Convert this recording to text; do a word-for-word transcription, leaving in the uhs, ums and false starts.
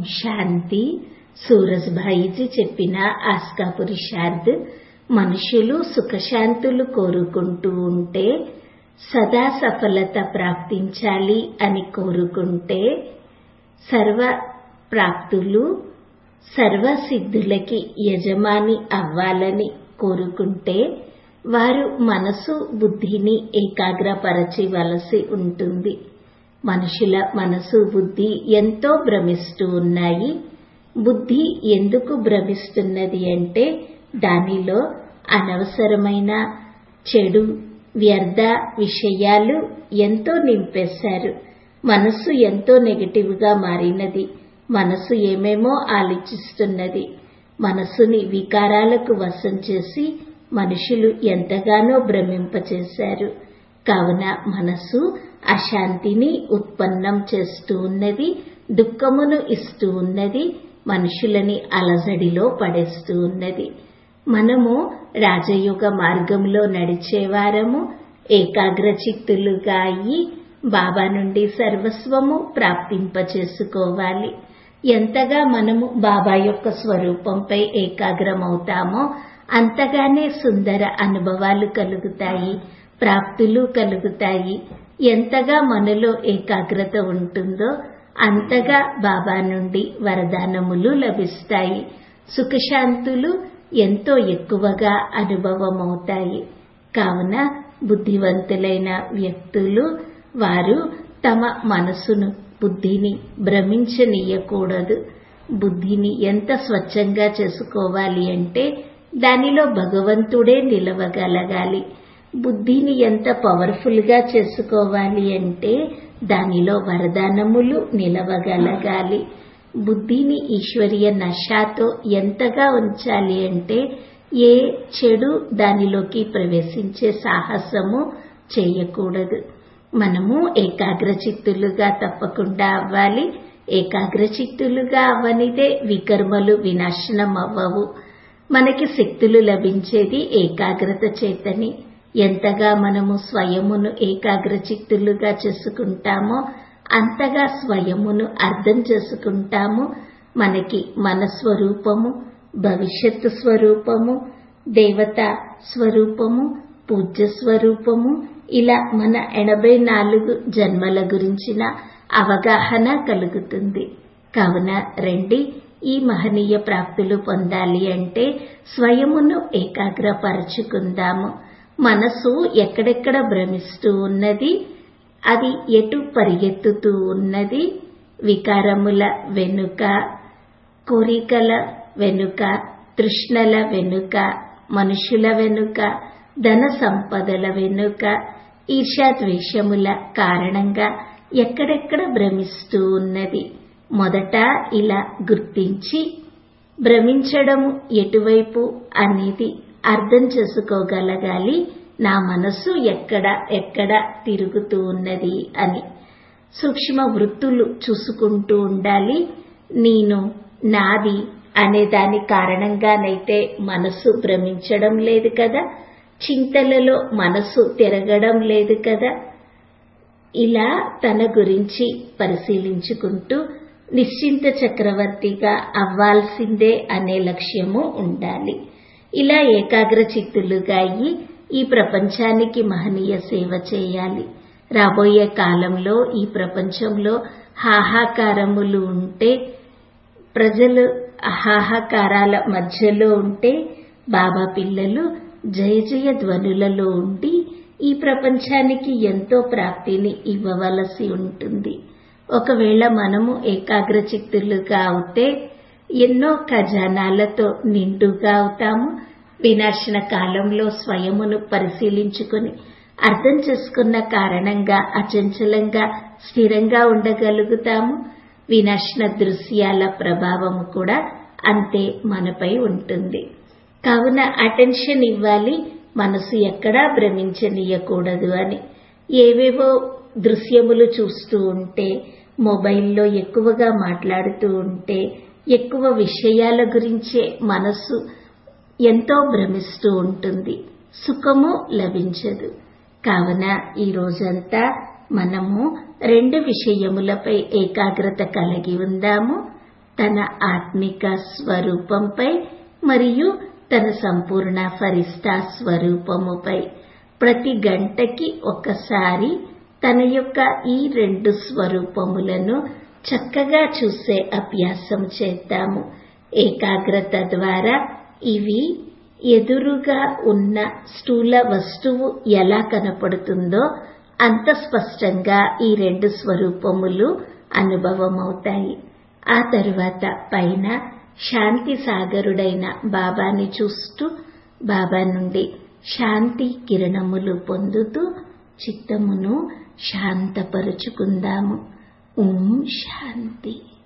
శాంతి. సూరజ్భాయిజీ చెప్పిన ఆస్కా పురుషార్థ్. మనుషులు సుఖశాంతులు కోరుకుంటూ ఉంటే, సదా సఫలత ప్రాప్తించాలి అని కోరుకుంటే, సర్వ ప్రాప్తులు సర్వసిద్ధులకి యజమాని అవ్వాలని కోరుకుంటే, వారు మనసు బుద్ధిని ఏకాగ్రపరచవలసి ఉంటుంది. మనుషుల మనసు బుద్ధి ఎంతో భ్రమిస్తూ ఉన్నాయి. బుద్ధి ఎందుకు భ్రమిస్తున్నది అంటే, దానిలో అనవసరమైన చెడు వ్యర్థ విషయాలు ఎంతో నింపేశారు. మనస్సు ఎంతో నెగటివ్ గా మారినది. మనస్సు ఏమేమో ఆలోచిస్తున్నది. మనస్సుని వికారాలకు వశం చేసి మనుషులు ఎంతగానో భ్రమింపచేశారు. కావున మనస్సు అశాంతిని ఉత్పన్నం చేస్తూ ఉన్నది, దుఃఖమును ఇస్తూ ఉన్నది, మనుషులని అలజడిలో పడేస్తూ ఉన్నది. మనము రాజయోగ మార్గంలో నడిచేవారము ఏకాగ్రచిత్తులుగా అయ్యి బాబా నుండి సర్వస్వము ప్రాప్తింపచేసుకోవాలి. ఎంతగా మనము బాబా యొక్క స్వరూపంపై ఏకాగ్రమవుతామో అంతగానే సుందర అనుభవాలు కలుగుతాయి, ప్రాప్తులు కలుగుతాయి. ఎంతగా మనలో ఏకాగ్రత ఉంటుందో అంతగా బాబా నుండి వరదానములు లభిస్తాయి. సుఖశాంతులు ఎంతో ఎక్కువగా అనుభవమవుతాయి. కావున బుద్ధివంతులైన వ్యక్తులు వారు తమ మనసును బుద్ధిని భ్రమించనీయకూడదు. బుద్ధిని ఎంత స్వచ్ఛంగా చేసుకోవాలి అంటే దానిలో భగవంతుడే నిలవగలగాలి. బుద్ధిని ఎంత పవర్ఫుల్ గా చేసుకోవాలి అంటే దానిలో వరదానములు నిలవగలగాలి. బుద్ధిని ఈశ్వరీయ నశాతో ఎంతగా ఉంచాలి అంటే ఏ చెడు దానిలోకి ప్రవేశించే సాహసము చేయకూడదు. మనము ఏకాగ్రచిత్తులుగా తప్పకుండా అవ్వాలి. ఏకాగ్రచిత్తులుగా అవ్వనిదే వికర్మలు వినాశనం అవ్వవు. మనకి శక్తులు లభించేది ఏకాగ్రత చేతని. ఎంతగా మనము స్వయమును ఏకాగ్రచిత్తులుగా చేసుకుంటామో అంతగా స్వయమును అర్థం చేసుకుంటాము. మనకి మన స్వరూపము, భవిష్యత్తు స్వరూపము, దేవత స్వరూపము, పూజ్య స్వరూపము, ఇలా మన ఎనభై నాలుగు జన్మల గురించిన అవగాహన కలుగుతుంది. కావున రండి, ఈ మహనీయ ప్రాప్తులు పొందాలి అంటే స్వయమును ఏకాగ్రపరచుకుందాము. మనసు ఎక్కడెక్కడ భ్రమిస్తూ ఉన్నది, అది ఎటు పరిగెత్తుతూ ఉన్నది, వికారముల వెనుక, కోరికల వెనుక, తృష్ణల వెనుక, మనుషుల వెనుక, ధన సంపదల వెనుక, ఈర్ష్యాద్వేషముల కారణంగా ఎక్కడెక్కడ భ్రమిస్తూ ఉన్నది. మొదట ఇలా గుర్తించి భ్రమించడము ఎటువైపు అనేది అర్థం చేసుకోగలగాలి. నా మనస్సు ఎక్కడ ఎక్కడ తిరుగుతూ ఉన్నది అని సూక్ష్మ వృత్తులు చూసుకుంటూ ఉండాలి. నేను, నాది అనే దాని కారణంగానైతే మనస్సు భ్రమించడం లేదు కదా, చింతలలో మనస్సు తిరగడం లేదు కదా. ఇలా తన గురించి పరిశీలించుకుంటూ నిశ్చింత చక్రవర్తిగా అవ్వాల్సిందే అనే లక్ష్యము ఉండాలి. ఇలా ఏకాగ్రచిత్తులుగా అయ్యి ఈ ప్రపంచానికి మహనీయ సేవ చేయాలి. రాబోయే కాలంలో ఈ ప్రపంచంలో హాహాకారములు ఉంటే, ప్రజలు హాహాకారాల మధ్యలో ఉంటే, బాబా పిల్లలు జయ జయ ధ్వనులలో ఉండి ఈ ప్రపంచానికి ఎంతో ప్రాప్తిని ఇవ్వవలసి ఉంటుంది. ఒకవేళ మనము ఏకాగ్రచిత్తులుగా అవుతే ఎన్నో ఖజానాలతో నిండుగా అవుతాము. వినాశన కాలంలో స్వయమును పరిశీలించుకొని అర్థం చేసుకున్న కారణంగా అచంచలంగా స్థిరంగా ఉండగలుగుతాము. వినాశన దృశ్యాల ప్రభావము కూడా అంతే మనపై ఉంటుంది. కావున అటెన్షన్ ఇవ్వాలి, మనసు ఎక్కడా భ్రమించనీయకూడదు అని. ఏవేవో దృశ్యములు చూస్తూ ఉంటే, మొబైల్లో ఎక్కువగా మాట్లాడుతూ ఉంటే, ఎక్కువ విషయాల గురించే మనస్సు ఎంతో భ్రమిస్తూ ఉంటుంది, సుఖము లభించదు. కావున ఈ రోజంతా మనము రెండు విషయములపై ఏకాగ్రత కలిగి ఉందాము. తన ఆత్మిక స్వరూపంపై మరియు తన సంపూర్ణ ఫరిష్ఠా స్వరూపముపై ప్రతి గంటకి ఒకసారి తన యొక్క ఈ రెండు స్వరూపములను చక్కగా చూసే అభ్యాసం చేద్దాము. ఏకాగ్రత ద్వారా ఇవి ఎదురుగా ఉన్న స్థూల వస్తువు ఎలా కనపడుతుందో అంత స్పష్టంగా ఈ రెండు స్వరూపములు అనుభవమవుతాయి. ఆ తరువాత పైన శాంతి సాగరుడైన బాబాని చూస్తూ బాబా నుండి శాంతి కిరణములు పొందుతూ చిత్తమును శాంతపరుచుకుందాము. ఓం శాంతి.